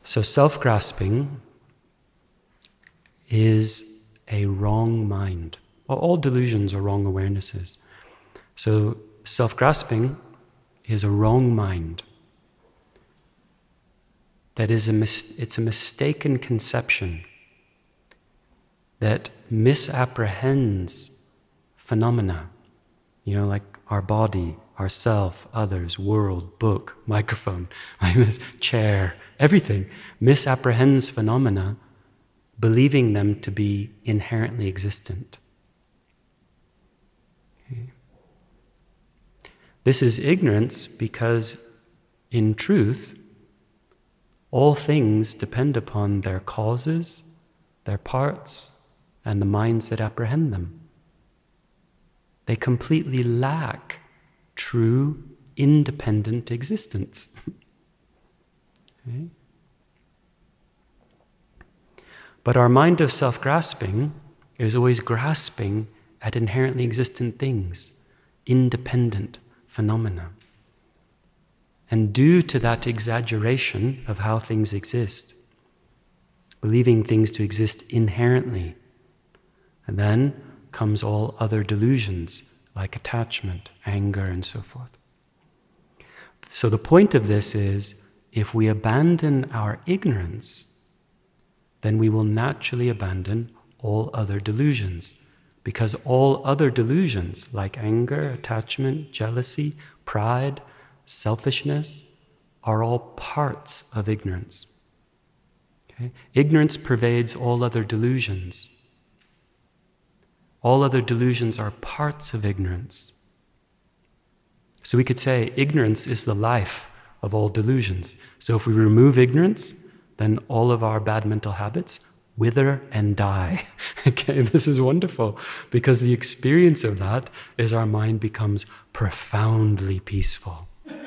So self-grasping is a wrong mind. Well, all delusions are wrong awarenesses. So self-grasping is a wrong mind. That is it's a mistaken conception that misapprehends phenomena. Like our body, ourself, others, world, book, microphone, like this, chair, everything misapprehends phenomena, believing them to be inherently existent. Okay. This is ignorance because, in truth, all things depend upon their causes, their parts, and the minds that apprehend them. They completely lack true, independent existence. Okay? But our mind of self-grasping is always grasping at inherently existent things, independent phenomena. And due to that exaggeration of how things exist, believing things to exist inherently, and then comes all other delusions like attachment, anger, and so forth. So the point of this is, if we abandon our ignorance, then we will naturally abandon all other delusions, because all other delusions like anger, attachment, jealousy, pride, selfishness are all parts of ignorance. Okay? Ignorance pervades all other delusions. All other delusions are parts of ignorance. So we could say ignorance is the life of all delusions. So if we remove ignorance, then all of our bad mental habits wither and die. Okay, this is wonderful, because the experience of that is our mind becomes profoundly peaceful.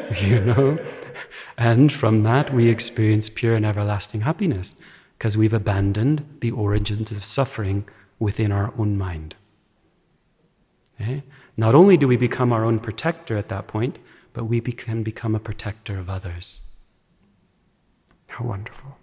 And from that we experience pure and everlasting happiness, because we've abandoned the origins of suffering within our own mind. Okay? Not only do we become our own protector at that point, but we can become a protector of others. How wonderful.